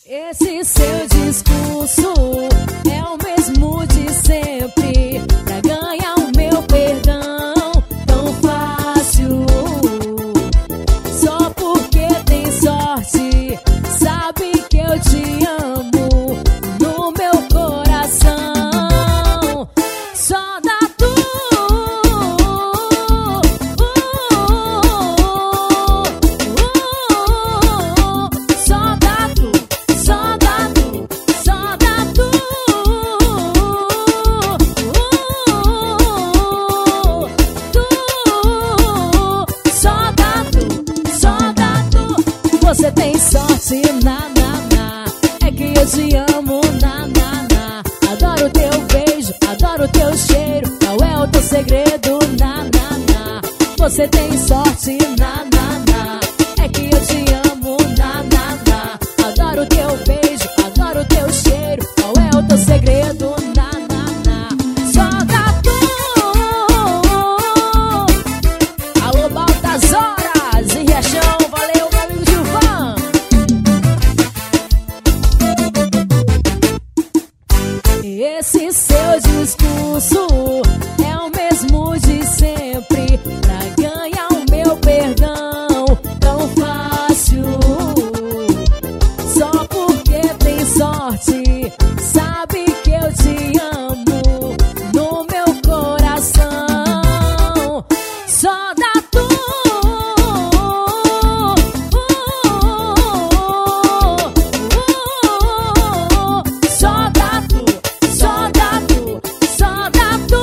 Esse seu discurso é o mesmo de sempre, pra ganhar o meu perdão tão fácil. Só porque tem sorte, sabe que eu te amo no meu coração. Só dá tu. Você tem sorte, é que eu te amo, Adoro teu beijo, adoro teu cheiro, qual é o teu segredo, Você tem sorte, é que eu te amo, Adoro teu beijo, adoro teu cheiro, qual é o teu segredo, Só dá tu. Alô, Baltas Horas, em Riachão, valeu, meu amigo Gilvan. Esse seu discurso é o mesmo de sempre, pra ganhar o meu perdão tão fácil. Só porque tem sorte, sabe que eu te amo no meu coração. Só dá tu. Só dá tu. Só dá tu. Só dá tu.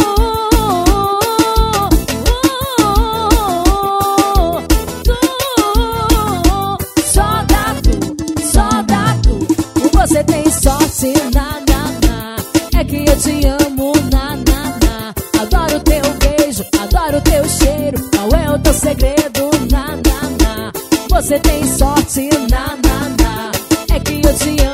Só dá tu. Só dá tu. Você tem sorte, é que eu te amo, Adoro teu beijo, adoro teu cheiro, qual é o teu segredo, Você tem sorte, é que eu te amo.